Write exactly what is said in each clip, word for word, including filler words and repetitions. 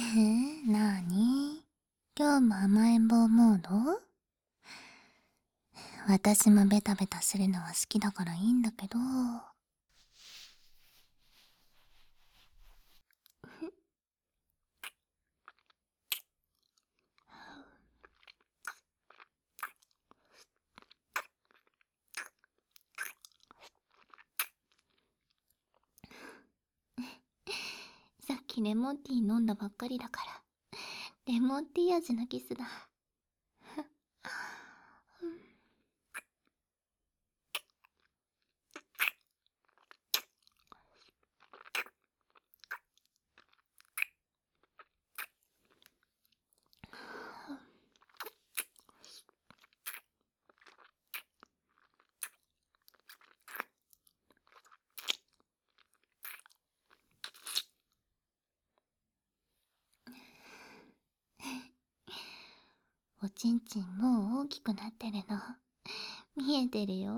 えなーに今日も甘えん坊モード？私もベタベタするのは好きだからいいんだけど。さっきレモンティー飲んだばっかりだから、レモンティー味のキスだ。おちんちんもう大きくなってるの見えてるよ。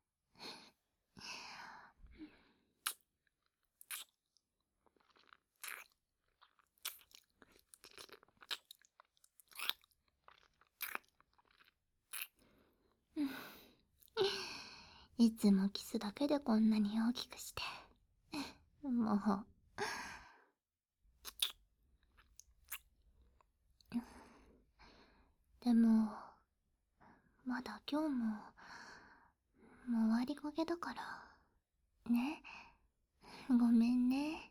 いつもキスだけでこんなに大きくして、もう。でもまだ今日ももう終わりかけだからね。ごめんね。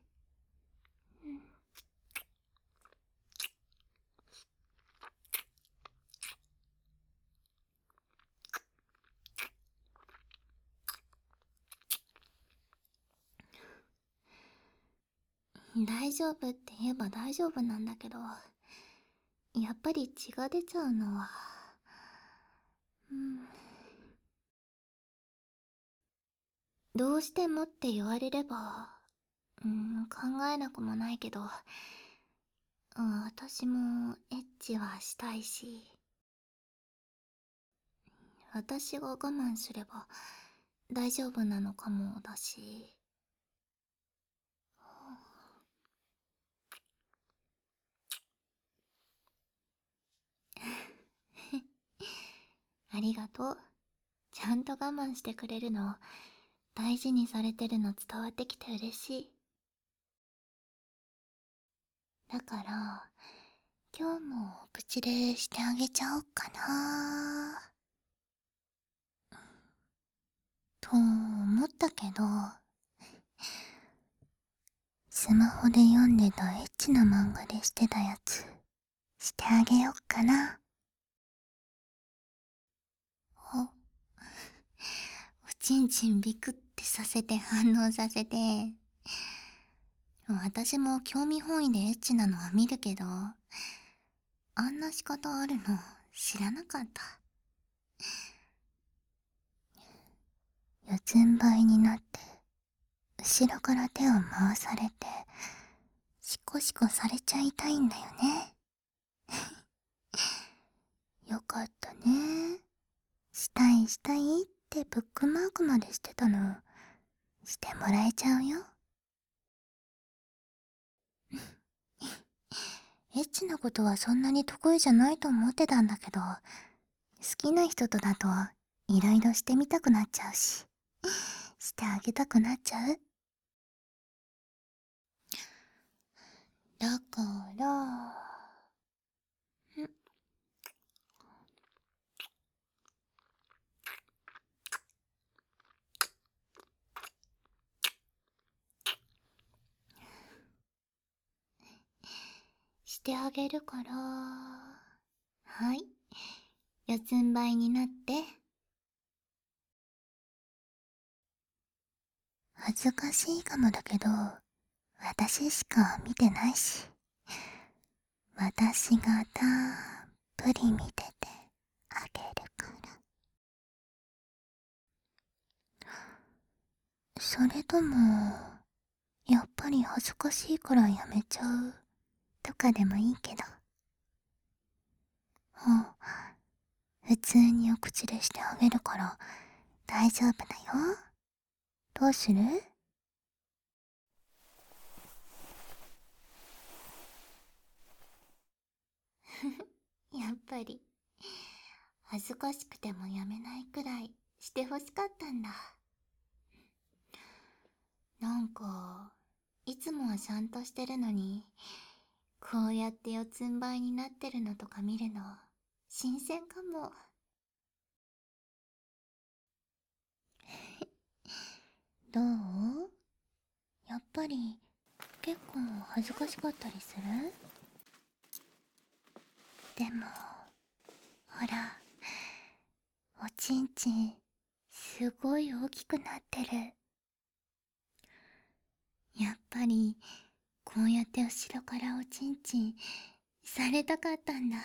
大丈夫って言えば大丈夫なんだけど、やっぱり血が出ちゃうのは、うん、どうしてもって言われれば、うん、考えなくもないけど、うん、私もエッチはしたいし、私が我慢すれば大丈夫なのかもだし。ありがとう。ちゃんと我慢してくれるの、大事にされてるの伝わってきて嬉しい。だから今日も口でしてあげちゃおっかなと思ったけど、スマホで読んでたエッチな漫画でしてたやつしてあげよっかな。お、おちんちんビクってさせて反応させて。私も興味本位でエッチなのは見るけど、あんな仕方あるの知らなかった。四つん這いになって後ろから手を回されてシコシコされちゃいたいんだよね。よかったね。したいしたいってブックマークまでしてたのしてもらえちゃうよ。エッチなことはそんなに得意じゃないと思ってたんだけど、好きな人とだといろいろしてみたくなっちゃうし、してあげたくなっちゃう。だからしてあげるから、はい、四つん這いになって。恥ずかしいかもだけど、私しか見てないし、私がたっぷり見ててあげるから。それともやっぱり恥ずかしいからやめちゃうとかでもいいけど、もう普通にお口でしてあげるから大丈夫だよ。どうする？ 恥ずかしくてもやめないくらいしてほしかったんだ。なんか、いつもはちゃんとしてるのに、こうやって四つん這いになってるのとか見るの、新鮮かも。どう？やっぱり、結構恥ずかしかったりする？でも、ほら、おちんちん、すごい大きくなってる。やっぱり、こうやって後ろからおちんちん、されたかったんだ。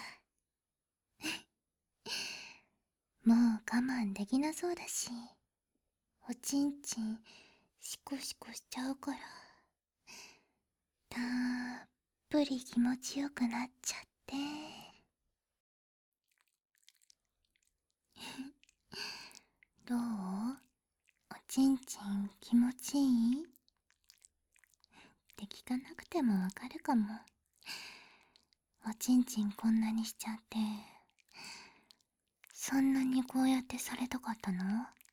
もう我慢できなそうだし、おちんちん、シコシコしちゃうから、たっぷり気持ちよくなっちゃって。どう？おちんちん気持ちいい？って聞かなくてもわかるかも。おちんちんこんなにしちゃって、そんなにこうやってされたかったの？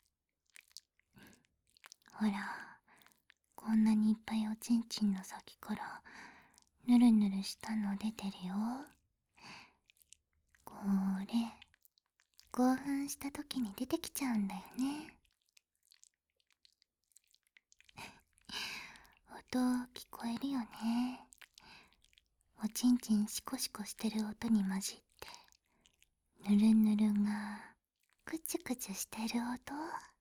ほら、こんなにいっぱいおちんちんの先からぬるぬるしたの出てるよ。これ、興奮した時に出てきちゃうんだよね。音聞こえるよね。おちんちんシコシコしてる音に混じって、ぬるぬるがクチュクチュしてる音。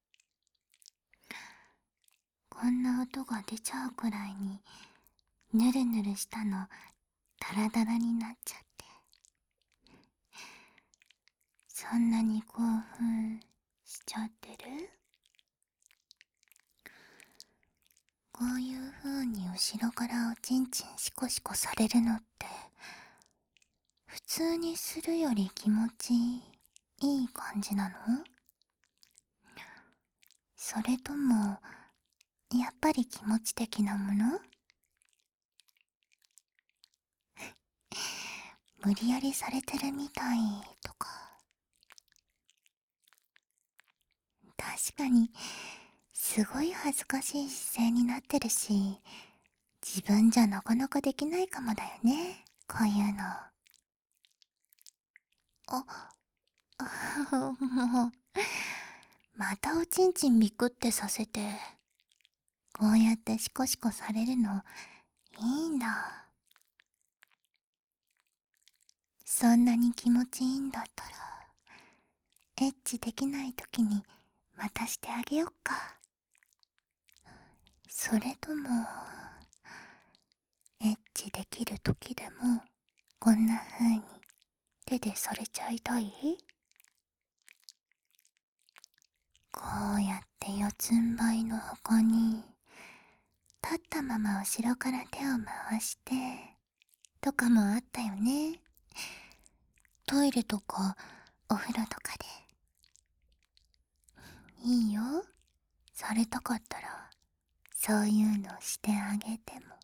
こんな音が出ちゃうくらいにぬるぬるしたのダラダラになっちゃって、そんなに興奮しちゃってる？こういう風に後ろからおちんちんシコシコされるのって普通にするより気持ちいい感じなの？それともやっぱり気持ち的なもの？無理やりされてるみたいとか。確かにすごい恥ずかしい姿勢になってるし、自分じゃなかなかできないかもだよね、こういうの。あ、あもう、またおちんちんビクってさせて、こうやってシコシコされるのいいんだ。そんなに気持ちいいんだったら、エッチできない時にまたしてあげよっか。それとも、エッチできる時でもこんな風に手でされちゃいたい？こうやって四つん這いの他に、立ったまま後ろから手を回してとかもあったよね。トイレとかお風呂とかで。いいよ、されたかったらそういうのしてあげても。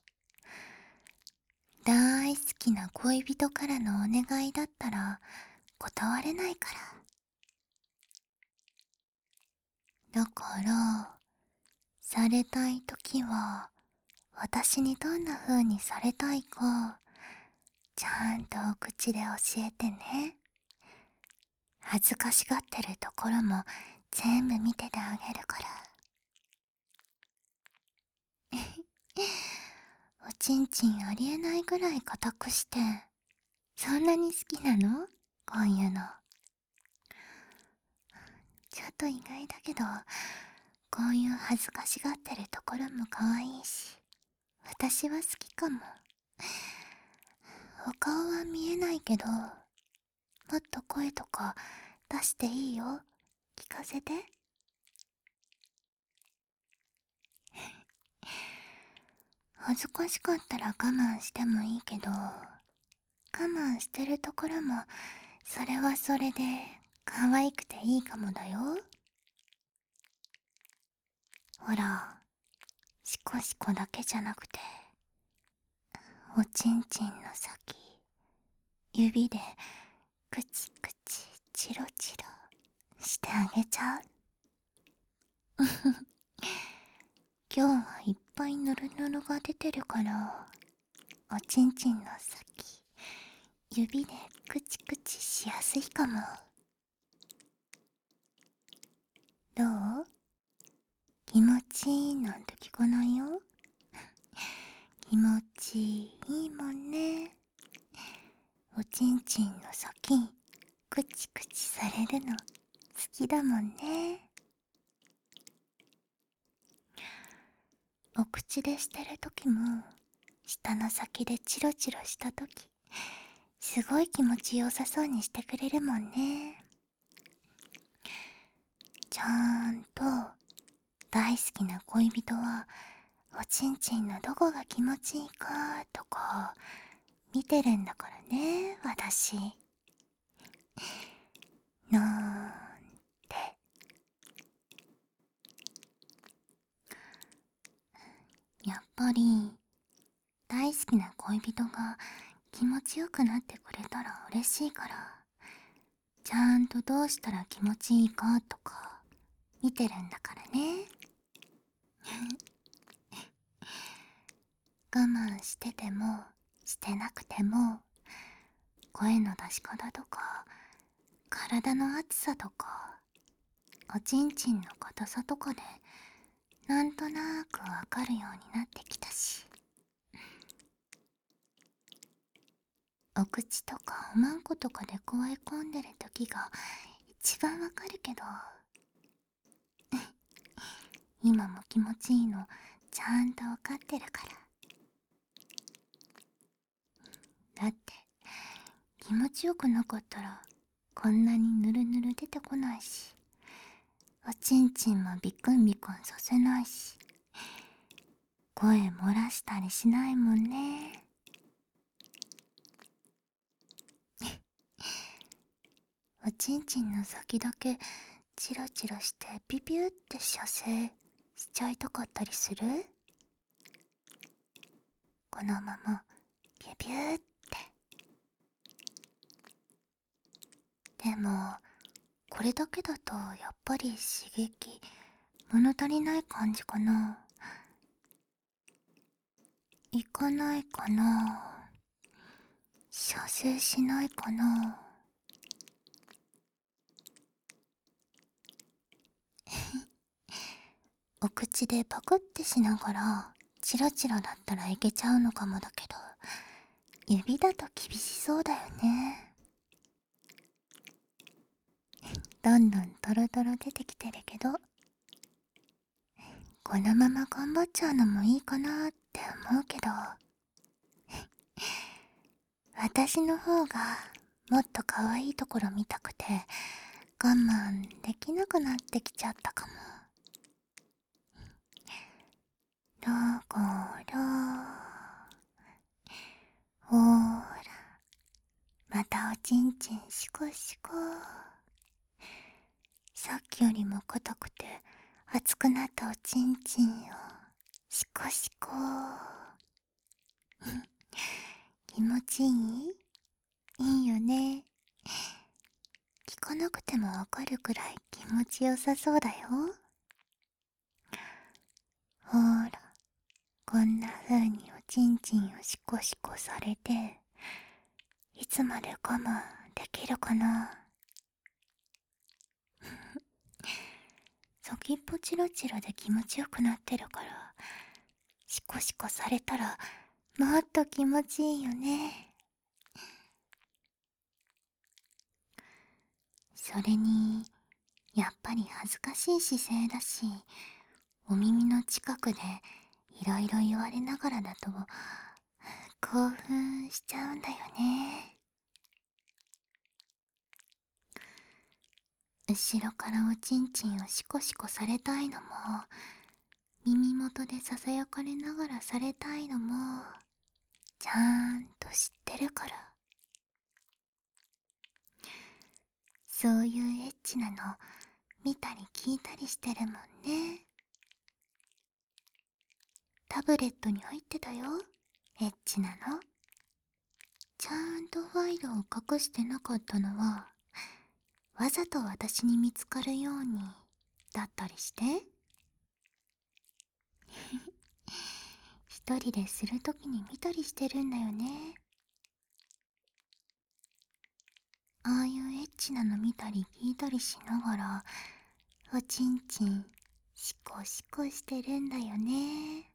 大好きな恋人からのお願いだったら断れないから。だからされたいときは私にどんな風にされたいかちゃんとお口で教えてね。恥ずかしがってるところも全部見ててあげるから。おちんちんありえないぐらい硬くして、そんなに好きなの？こういうの。ちょっと意外だけど、こういう恥ずかしがってるところも可愛いし、私は好きかも。お顔は見えないけど、もっと声とか出していいよ。聞かせて。恥ずかしかったら我慢してもいいけど、我慢してるところもそれはそれで可愛くていいかもだよ。ほら、シコシコだけじゃなくて、おちんちんの先、指でクチクチチロチロしてあげちゃう。今日はいっぱいヌルヌルが出てるから、おちんちんの先指でクチクチしやすいかも。どう？気持ちいいなんて聞かないよ。気持ちいいもんね。おちんちんの先クチクチされるの好きだもんね。お口でしてるときも舌の先でチロチロしたとき、すごい気持ちよさそうにしてくれるもんね。ちゃんと大好きな恋人はおちんちんのどこが気持ちいいかとか見てるんだからね、私。なんて。やっぱり大好きな恋人が気持ちよくなってくれたら嬉しいから、ちゃんとどうしたら気持ちいいかとか見てるんだからね。我慢しててもしてなくても、声の出し方とか体の熱さとかおちんちんの硬さとかでなんとなくわかるようになってきたし、お口とかおまんことかでくわえ込んでる時が一番わかるけど、今も気持ちいいのちゃんとわかってるから。だって気持ちよくなかったらこんなにぬるぬる出てこないし、おちんちんもビクンビクンさせないし、声漏らしたりしないもんね。おちんちんの先だけチラチラしてピピューって射精しちゃいたかったりする？このままピュピューって。でもこれだけだとやっぱり刺激物足りない感じかな。いかないかな。射精しないかな。お口でパクってしながらチラチラだったらいけちゃうのかもだけど、指だと厳しそうだよね。どんどんトロトロ出てきてるけど、このまま頑張っちゃうのもいいかなって思うけど、私の方がもっと可愛いところ見たくて我慢できなくなってきちゃったかも。だからほーら、またおちんちんシコシコ。さっきよりも硬くて熱くなったおちんちんをシコシコ。気持ちいい？いいよね。聞かなくてもわかるくらい気持ちよさそうだよ。ほーら、こんな風におちんちんをシコシコされていつまで我慢できるかな。先っぽチラチラで気持ちよくなってるから、シコシコされたらもっと気持ちいいよね。それにやっぱり恥ずかしい姿勢だし、お耳の近くでいろいろ言われながらだと興奮しちゃうんだよね。後ろからおちんちんをシコシコされたいのも、耳元でささやかれながらされたいのもちゃんと知ってるから。そういうエッチなの見たり聞いたりしてるもんね。タブレットに入ってたよ、エッチなの。ちゃんとファイルを隠してなかったのはわざと私に見つかるようにだったりして。一人でするときに見たりしてるんだよね。ああいうエッチなの見たり聞いたりしながら、おちんちんシコシコしてるんだよね。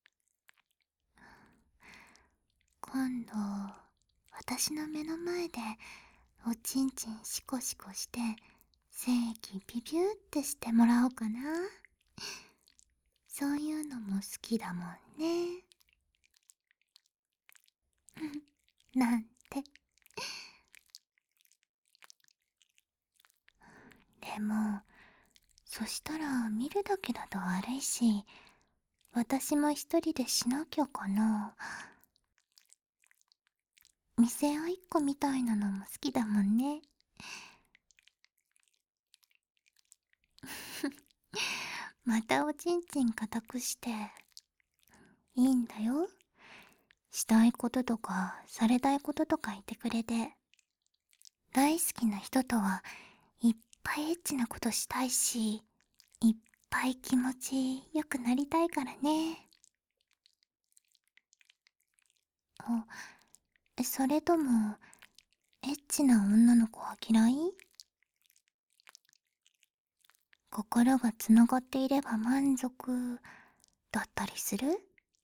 今度私の目の前でおちんちんシコシコして精液ビビューってしてもらおうかな。そういうのも好きだもんね。なんて。でもそしたら見るだけだと悪いし、私も一人でしなきゃかな。見せ合いっこみたいなのも好きだもんね。またおちんちん固くしていいんだよ。したいこととかされたいこととか言ってくれて。大好きな人とはいっぱいエッチなことしたいし、いっぱい気持ちよくなりたいからね。あ、それともエッチな女の子は嫌い？心がつながっていれば満足だったりする？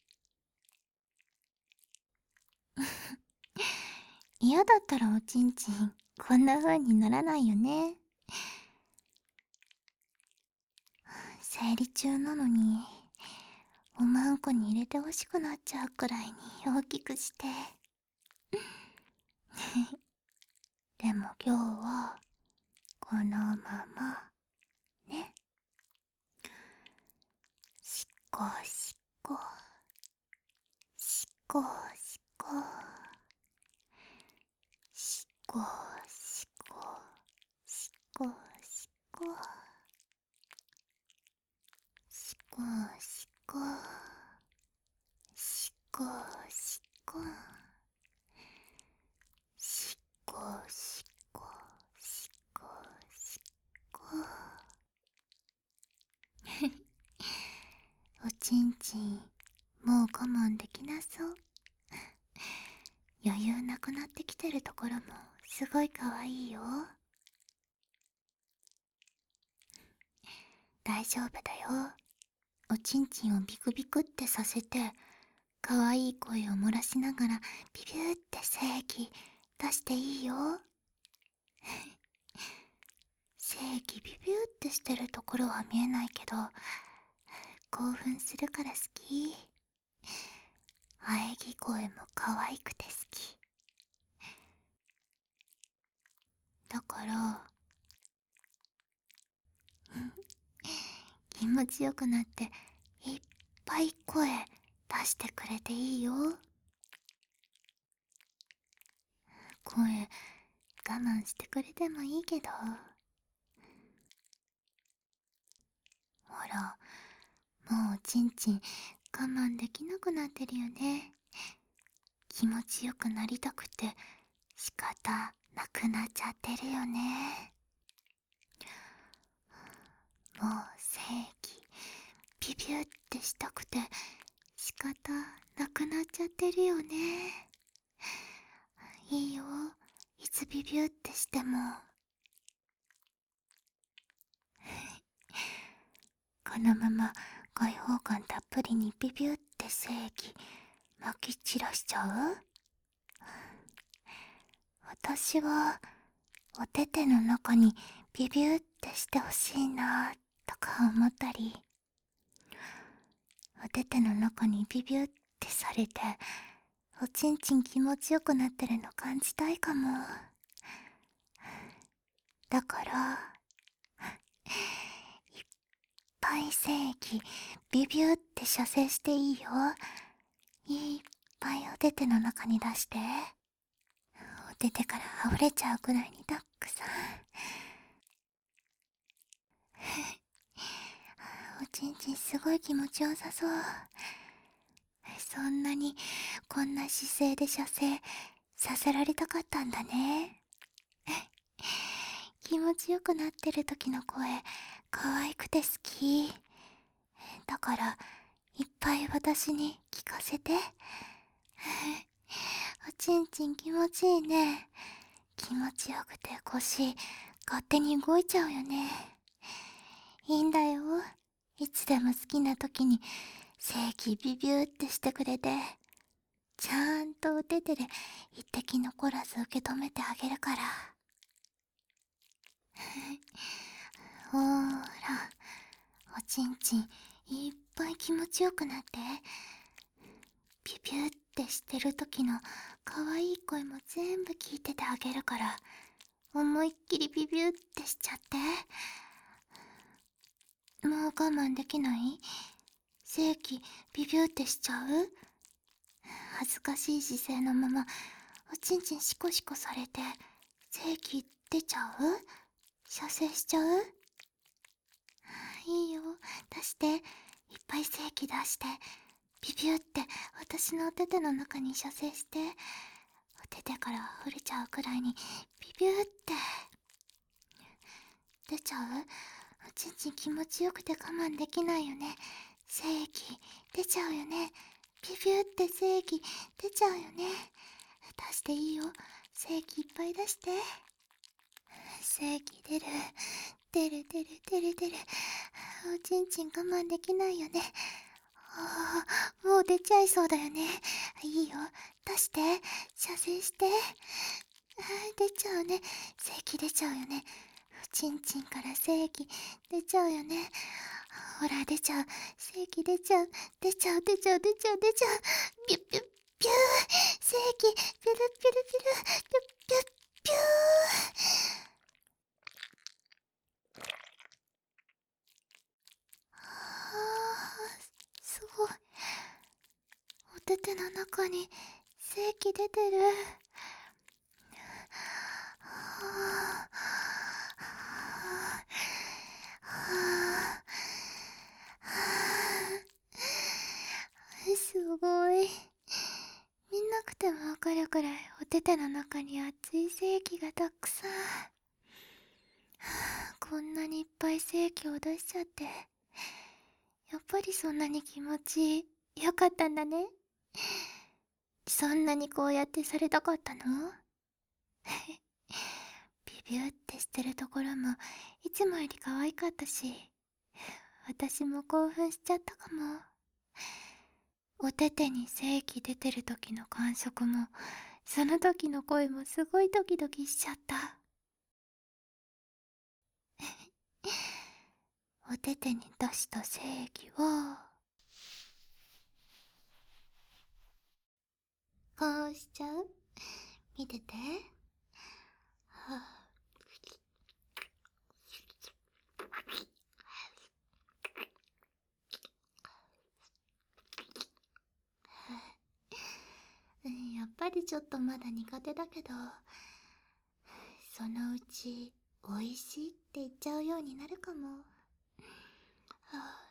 嫌だったらおちんちんこんな風にならないよね。生理中なのにおまんこに入れてほしくなっちゃうくらいに大きくして。でも今日はこのままね。しっこしっこしっこしっこしっこしっこしっこしっこしっこしっこしっこしっこしっこしっこしっこしっこ。おちんちんもう我慢できなそう。余裕なくなってきてるところもすごいかわいいよ。大丈夫だよ。おちんちんをビクビクってさせてかわいい声を漏らしながらビビューって精液出していいよ。精液ビビューってしてるところは見えないけど興奮するから好き。喘ぎ声も可愛くて好きだから。気持ちよくなっていっぱい声出してくれていいよ。声我慢してくれてもいいけど、ほらもうおちんちん我慢できなくなってるよね。気持ちよくなりたくて仕方なくなっちゃってるよね。もう精液ビビュってしたくて仕方なくなっちゃってるよね。いいよ、いつビビュってしても。このまま開放感たっぷりにビビュって精液まき散らしちゃう？私はお手手の中にビビュってしてほしいなとか思ったり、お手手の中にビビュってされておちんちん気持ちよくなってるの感じたいかも。だからいっぱい精液ビビュって射精していいよ。いっぱいお手手の中に出して、お手手から溢れちゃうくらいにたっくさん。おちんちんすごい気持ちよさそう。そんなにこんな姿勢で射精させられたかったんだね。 気持ちよくなってる時の声、可愛くて好き。だから、いっぱい私に聞かせて。おちんちん気持ちいいね。気持ちよくて腰、勝手に動いちゃうよね。いいんだよ。いつでも好きな時に、正規ビビューってしてくれて。ちゃんとお手手で一滴残らず受け止めてあげるから。ほーら、おちんちんいっぱい気持ちよくなって。ビビューってしてる時の可愛い声も全部聞いててあげるから、思いっきりビビューってしちゃって。もう我慢できない？正規ビビューってしちゃう？恥ずかしい姿勢のままおちんちんシコシコされて正規出ちゃう？射精しちゃう？いいよ、出して。いっぱい正規出してビビューって私のお手手の中に射精して。お手手から溢れちゃうくらいにビビューって出ちゃう？おちんちん気持ちよくて我慢できないよね。正規出ちゃうよね。ビビューって正規出ちゃうよね。出していいよ、正規いっぱい出して。正規出る出る出る出る出る。おちんちん我慢できないよね。ああ、もう出ちゃいそうだよね。いいよ、出して、射精して。あ出ちゃうね。正規出ちゃうよね。おちんちんから正規出ちゃうよね。ほら出ちゃう。正規出ちゃう。出ちゃう出ちゃう出ちゃう出ちゃう。ピュッピュッピュー。正規ピュルピュルピュルピュッピュッピュー。あー、すごい。お手手の中に正規出てる。はあ、すごい。見なくてもわかるくらいお手手の中に熱い正規がたくさん。こんなにいっぱい正規を出しちゃって、やっぱりそんなに気持ちよかったんだね。そんなにこうやってされたかったの？ビビューってしてるところもいつもより可愛かったし、私も興奮しちゃったかも。お手手に正規出てる時の感触も、その時の声もすごいドキドキしちゃった。お手手に出した正規は、こうしちゃう？見てて。はあ、うん、やっぱりちょっとまだ苦手だけど、そのうち美味しいって言っちゃうようになるかも。はあ、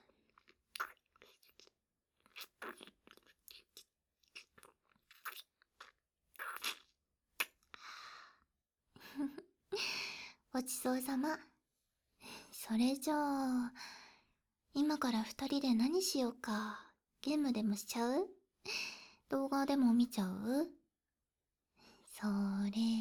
ごちそうさま。それじゃあ、今から二人で何しようか。ゲームでもしちゃう？動画でも見ちゃう？それ